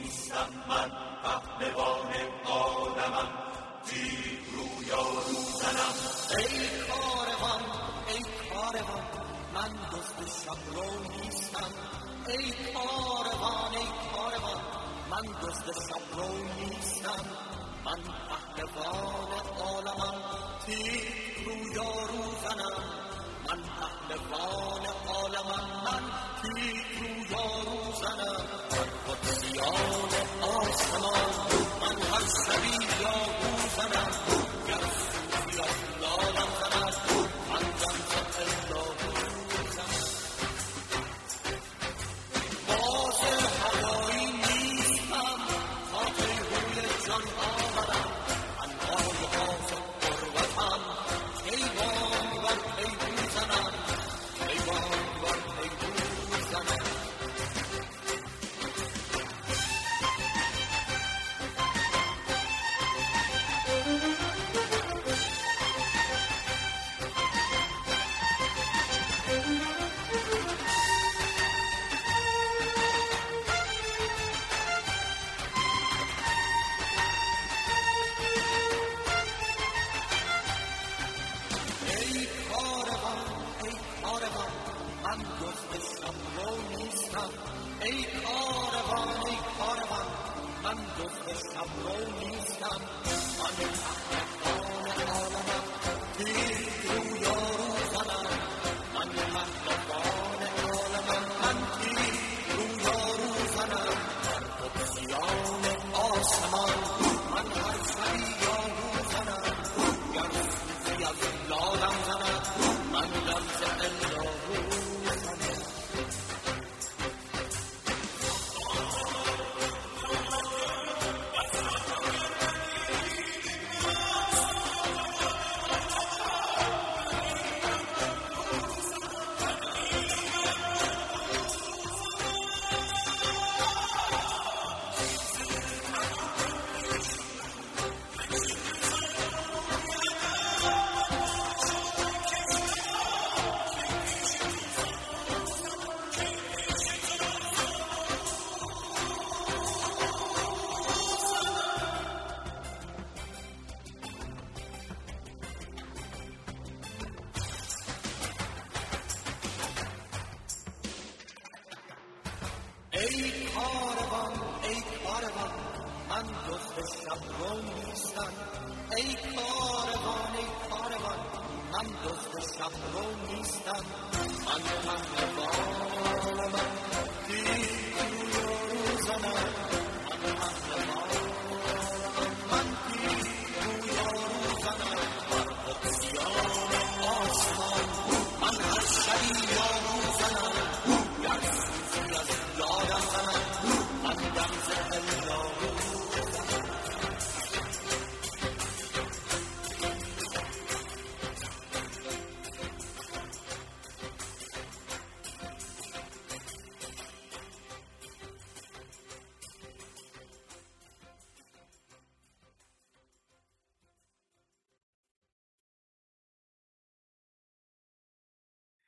نیستم، من پهلوان عالمم، تیر رویارو زنم. ای کاروان ای کاروان من دزد شبرو نیستم. ای کاروان ای کاروان من دزد شبرو نیستم. من پهلوان عالمم، تیر رویارو زنم. من پهلوان عالمم، من تیر رویارو زنم. من قدسیان آسمان، من هر شبی یارو زنم. گر صوفی از لالم زند، من رمز اللهو زنم. باز هوایی نیستم تا پیهوی جان آورم. انهای باز قربتم، کیوان بر پیهو زنم. کیوان بر پیهو زنم. من دزد شبرو نیستم. ای کاروان ای کاروان من دزد شبرو نیستم. من پهلوان عالمم، تیر رویارو زنم. من پهلوان عالمم، من تیر رویارو زنم. در قدسیان آسمان من هر شبی یارو زنم. گر صوفی از لالم زند، من رمز اللهو زنم. ای کاروان ای کاروان من دزد شبرو نیستم. ای کاروان ای کاروان من دزد شبرو نیستم. من پهلوان عالمم، تیر